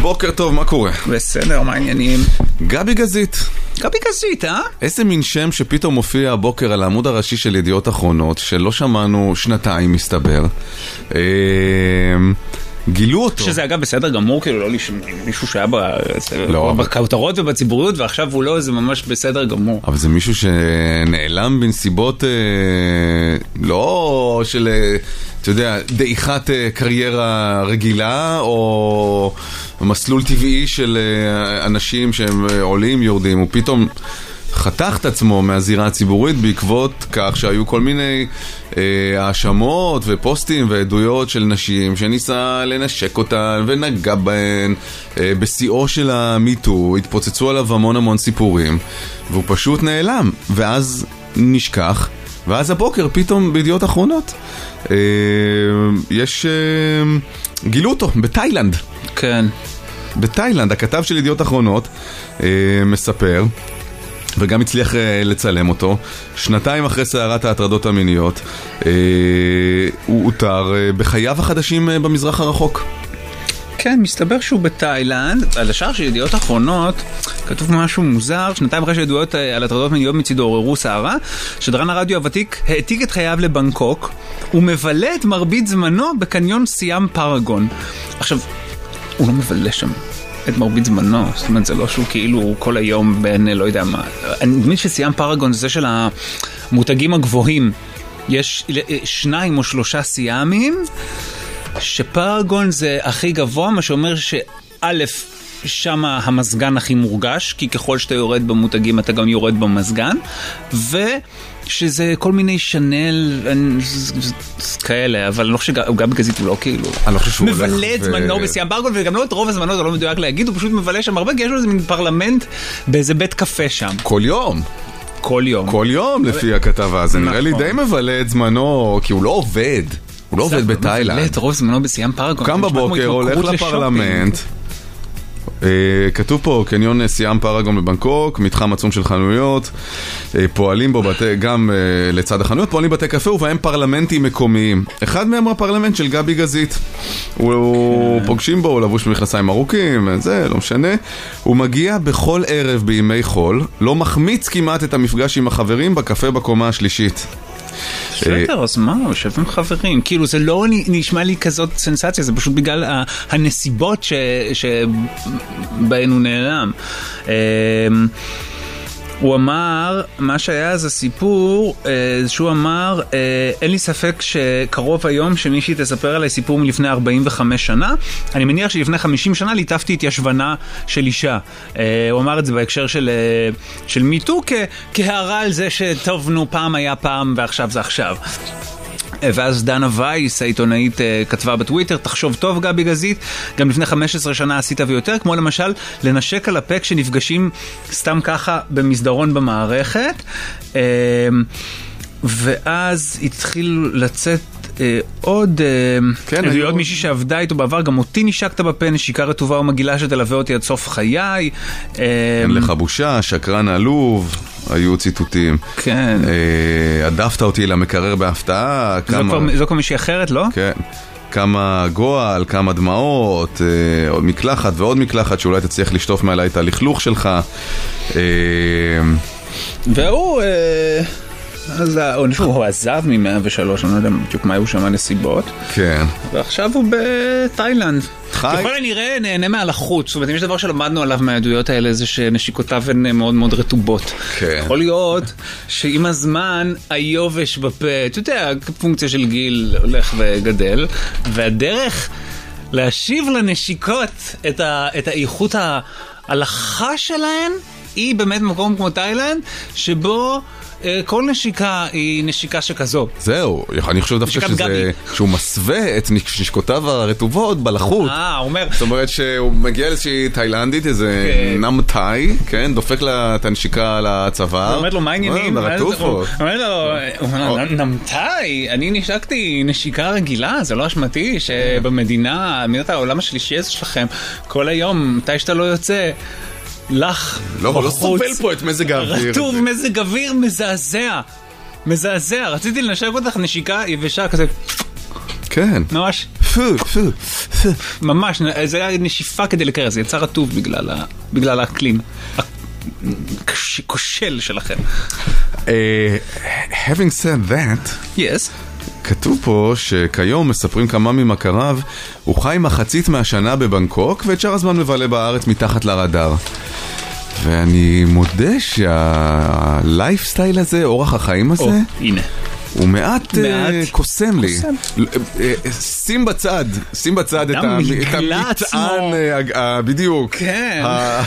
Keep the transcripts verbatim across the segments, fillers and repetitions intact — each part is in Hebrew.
בוקר טוב, מה קורה? בסדר, מה העניינים? גבי גזית. גבי גזית, אה? איזה מין שם שפתאום מופיע הבוקר על העמוד הראשי של ידיעות אחרונות, שלא שמענו שנתיים מסתבר. גילו אותו. שזה אגב בסדר גמור, כאילו לא מישהו שהיה בכותרות ובציבוריות, ועכשיו הוא לא, זה ממש בסדר גמור. אבל זה מישהו שנעלם בנסיבות לא של, אתה יודע, דעיכת קריירה רגילה, או מסלול טבעי של אנשים שהם עולים, יורדים, הוא פתאום חתך את עצמו מהזירה הציבורית בעקבות כך שהיו כל מיני האשמות ופוסטים ועדויות של נשים שניסה לנשק אותן ונגע בהן בשיאו של המיטו, התפוצצו עליו המון המון סיפורים והוא פשוט נעלם ואז נשכח ואז הבוקר פתאום בידיעות אחרונות יש גילו אותו בתאילנד. כן, בתאילנד הכתב של ידיעות אחרונות מספר וגם הצליח לצלם אותו. שנתיים אחרי סערת ההטרדות המיניות הוא אותר בחייו החדשים במזרח הרחוק. כן, מסתבר שהוא בתאילנד. על השאר של ידיעות אחרונות כתוב משהו מוזר. שנתיים אחרי שידועות על הטרדות מיניות מצידו עוררו סערה, שדרן הרדיו הוותיק העתיק את חייו לבנקוק ומבלה את מרבית זמנו בקניון סיאם פארגון. עכשיו, הוא לא מבלה שם את מרבית זמנו, זאת אומרת זה לא שהוא כאילו כל היום בין לא יודע מה. אני מבין שסיאם פארגון זה של המותגים הגבוהים, יש שניים או שלושה סיאמים שפארגון זה הכי גבוה, מה שאומר שא' שמה המסגן הכי מורגש, כי ככל שאתה יורד במותגים אתה גם יורד במסגן, ושזה כל מיני שנל כאלה, אבל אני לא חושב שגם בגזית הוא לא כאילו מבלה את זמנו בסיאם פארגון, וגם לא את רוב הזמנו, זה לא מדויק להגיד, הוא פשוט מבלה שם הרבה, כי יש לו איזה מין פרלמנט באיזה בית קפה שם. כל יום. כל יום. כל יום לפי הכתבה, זה נראה לי די מבלה את זמנו, כי הוא לא עובד. הוא לא עובד בתאילנד. מבלה את רוב זמנו בסיאם פארגון. קם בבוקר, הולך לפרלמנט. כתוב פה קניון סיאם פארגון בבנקוק, מתחם עצום של חנויות, פועלים בו בתי, גם לצד החנויות פועלים בתי קפה ובהם פרלמנטים מקומיים. אחד מהם הפרלמנט של גבי גזית. הוא פוגשים בו, הוא לבוש מכנסיים ארוכים, זה לא משנה. הוא מגיע בכל ערב בימי חול, לא מחמיץ כמעט את המפגש עם החברים בקפה בקומה השלישית. בסדר, אז מה? הוא יושב עם חברים. כאילו, זה לא נשמע לי כזאת סנסציה, זה פשוט בגלל הנסיבות שבהן הוא נעלם. הוא אמר, מה שהיה זה סיפור, שהוא אמר, אין לי ספק שקרוב היום שמישהי תספר עליי סיפור מלפני ארבעים וחמש שנה. אני מניח שלפני חמישים שנה ליטפתי את ישבנה של אישה. הוא אמר את זה בהקשר של, של מיטו, כהערה על זה שטובנו פעם היה פעם ועכשיו זה עכשיו. ואז דנה וייס, העיתונאית, כתבה בטוויטר, תחשוב טוב גבי גזית, גם לפני חמש עשרה שנה עשית ויותר, כמו למשל לנשק על הפה כשנפגשים סתם ככה במסדרון במערכת. ואז התחיל לצאת עוד עוד מישהי שעבדה איתו בעבר, גם אותי נשקת בפה, נשיקה רטובה ומגילה שתלווה אותי עד סוף חיי. אין לך בושה, שקרן עלוב, היו ציטוטים. כן. עדפת אותי למקרר בהפתעה. זו כבר מישהי אחרת, לא? כן. כמה גועל, כמה דמעות, עוד מקלחת ועוד מקלחת שאולי תצליח לשטוף מעלי את הלכלוך שלך. והוא... אז הוא עזב מ-מאה ושלוש, אני לא יודע בדיוק מה היו שם הנסיבות. כן. ועכשיו הוא בתאילנד. ככל הנראה נהנה מהלחות. זאת אומרת, אם יש דבר שלמדנו עליו מהעדויות האלה, זה שנשיקותיו הן מאוד מאוד רטובות. כן. יכול להיות שעם הזמן היובש בפה, אתה יודע, פונקציה של גיל הולך וגדל, והדרך להשיב לנשיקות את, ה, את האיכות ההלכה שלהן, היא באמת מקום כמו תאילנד, שבו כל נשיקה היא נשיקה שכזו. זהו, אני חושב דווקא שזה, שהוא מסווה את נשיקותיו הרטובות בלחות. אה, הוא אומר. זאת אומרת שהוא מגיע לאיזושהי תאילנדית, איזה נמתאי, כן, דופק לה את הנשיקה על הצוואר. הוא אומר לו, מה העניינים? הוא אומר לו, נמתאי, אני נשקתי נשיקה רגילה, זה לא אשמתי שבמדינה, מדינת העולם השלישי הזה שלכם, כל היום, מתי שאתה לא יוצא, לך לא, לא סובל פה את מזג האוויר. רטוב מזג אוויר מזעזע. מזעזע. רציתי לנשק אותך נשיקה יבשה כזה. כן. ממש. פו, פו, ממש, זה היה נשיפה כדי לקרר, זה יצא רטוב בגלל האקלים. כושל שלכם. Having said that, yes. כתוב פה שכיום מספרים כמה ממכריו, הוא חי מחצית מהשנה בבנקוק, ואת שאר הזמן מבלה בארץ מתחת לרדאר. ואני מודה שהלייפסטייל הזה, אורח החיים הזה, oh, הנה. הוא מעט, מעט uh, קוסם לי. שים בצד, שים בצד את המטען, בדיוק. כן.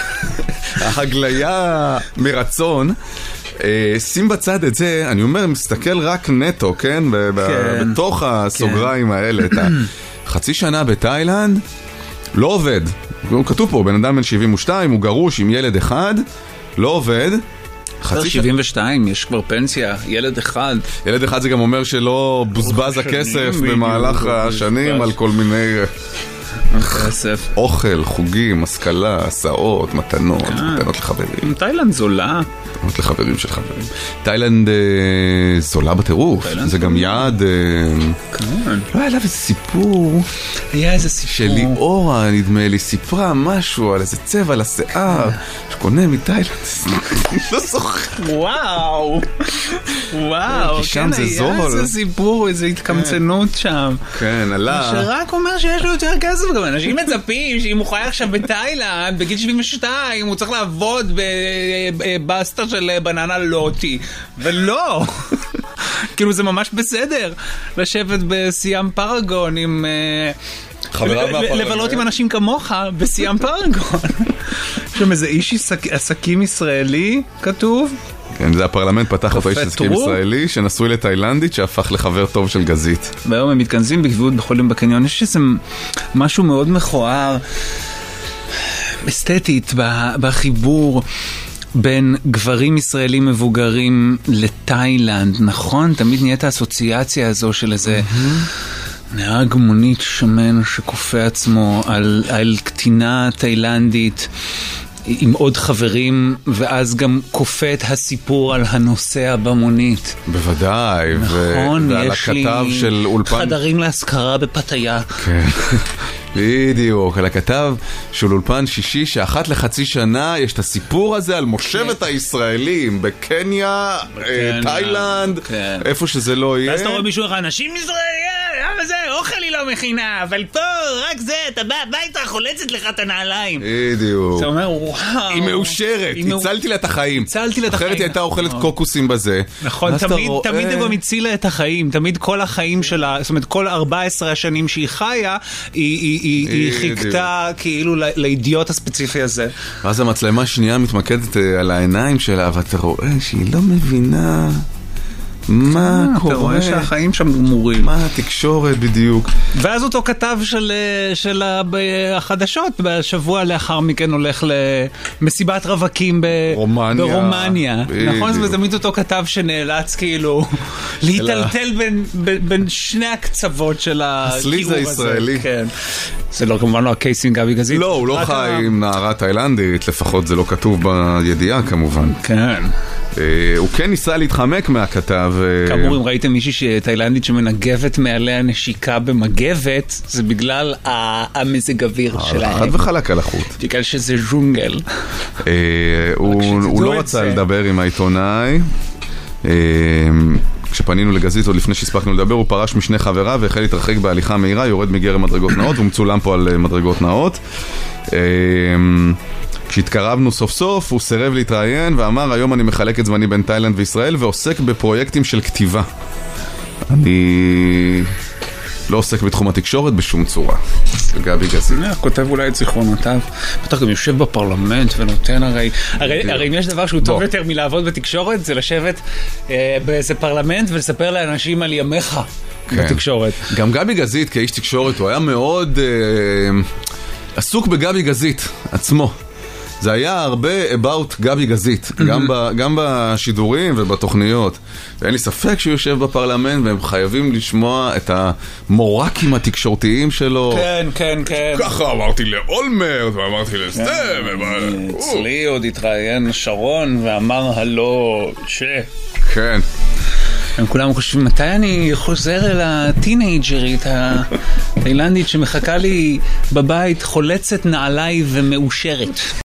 ההגליה מרצון. שים בצד את זה, אני אומר, מסתכל רק נטו, כן? בתוך הסוגריים האלה. חצי שנה בתאילנד, לא עובד. כתוב פה, בן אדם בן שבעים ושתיים, הוא גרוש עם ילד אחד, לא עובד. שבעים ושתיים, יש כבר פנסיה, ילד אחד. ילד אחד זה גם אומר שלא בוזבז הכסף במהלך השנים על כל מיני כסף. אוכל, חוגים, השכלה, הסעות, מתנות, מתנות לחברים. תאילנד זולה. מתנות לחברים של חברים. תאילנד זולה בטירוף. זה גם יעד... כן. לא היה עליו איזה סיפור. היה איזה סיפור. שליאורה, נדמה לי, סיפרה משהו על איזה צבע לשיער, שקונה מתאילנד. לא זוכר. וואו. וואו. כי שם זה זול. היה איזה סיפור, איזה התקמצנות שם. כן, עלה. שרק אומר שיש לו יותר כסף. גם אנשים מצפים שאם הוא חי עכשיו בתאילנד, בגיל שבעים ושתיים, הוא צריך לעבוד בבאסטר של בננה לוטי. ולא. כאילו זה ממש בסדר. לשבת בסיאם פרגון עם... לבלות עם אנשים כמוך בסיאם פרגון. שם איזה איש עסקים ישראלי כתוב. כן, זה הפרלמנט פתח אותו איש עסקים ישראלי שנשוי לתאילנדית שהפך לחבר טוב של גזית. והיום הם מתכנסים בגביעות בחולים בקניון. יש איזה משהו מאוד מכוער אסתטית בחיבור בין גברים ישראלים מבוגרים לתאילנד, נכון? תמיד נהיית האסוציאציה הזו של איזה נהג מונית שמן שקופה עצמו על, על קטינה תאילנדית עם עוד חברים, ואז גם קופה את הסיפור על הנוסע במונית. בוודאי. נכון, ו- ועל יש הכתב לי של אולפן... חדרים להשכרה בפתיה. כן. בדיוק, על הכתב של אולפן שישי, שאחת לחצי שנה יש את הסיפור הזה על מושבת הישראלים בקניה, תאילנד, איפה שזה לא יהיה. ואז אתה רואה מישהו, אנשים ישראלים, למה זה? אוכל היא לא מכינה, אבל פה רק זה, אתה בא הביתה, חולצת לך את הנעליים. בדיוק. אתה אומר, וואו. היא מאושרת, הצלתי לה את החיים. הצלתי לה את החיים. אחרת היא הייתה אוכלת קוקוסים בזה. נכון, תמיד היא גם הצילה את החיים, תמיד כל החיים שלה, זאת אומרת, כל ארבע עשרה השנים שהיא חיה, היא היא חיכתה כאילו לאידיוט הספציפי הזה. ואז המצלמה שנייה מתמקדת על העיניים שלה, ואתה רואה שהיא לא מבינה מה קורה. אתה רואה שהחיים שם גמורים. מה התקשורת בדיוק. ואז אותו כתב של החדשות בשבוע לאחר מכן הולך למסיבת רווקים ברומניה. נכון? זה תמיד אותו כתב שנאלץ כאילו להתלטל בין שני הקצוות של הקירוב הזה. הסליז הישראלי. כן. זה לא, כמובן לא הקייס עם גבי גזית. לא, הוא לא חי עם נערה תאילנדית, לפחות זה לא כתוב בידיעה כמובן. כן. הוא כן ניסה להתחמק מהכתב. כאמור, אם ראיתם מישהי תאילנדית שמנגבת מעליה נשיקה במגבת, זה בגלל המזג אוויר שלהם. חד וחלק על החוט. בגלל שזה ז'ונגל. הוא לא רצה לדבר עם העיתונאי. כשפנינו לגזית עוד לפני שהספקנו לדבר, הוא פרש משני חבריו והחל להתרחק בהליכה מהירה, יורד מגרם מדרגות נאות, הוא מצולם פה על מדרגות נאות. כשהתקרבנו סוף סוף, הוא סירב להתראיין ואמר, היום אני מחלק את זמני בין תאילנד וישראל ועוסק בפרויקטים של כתיבה. אני לא עוסק בתחום התקשורת בשום צורה. גבי גזית. כותב אולי את זיכרונותיו. בטח גם יושב בפרלמנט ונותן הרי... הרי אם יש דבר שהוא טוב יותר מלעבוד בתקשורת, זה לשבת באיזה פרלמנט ולספר לאנשים על ימיך בתקשורת. גם גבי גזית כאיש תקשורת, הוא היה מאוד עסוק בגבי גזית עצמו. זה היה הרבה about גבי גזית, גם, ב, גם בשידורים ובתוכניות. ואין לי ספק שהוא יושב בפרלמנט, והם חייבים לשמוע את המורקים התקשורתיים שלו. כן, כן, כן. ככה אמרתי לאולמרט, ואמרתי לזה. אצלי עוד התראיין שרון, ואמר הלא ש... כן. הם כולם חושבים, מתי אני חוזר אל הטינאג'רית התאילנדית שמחכה לי בבית חולצת נעליי ומאושרת.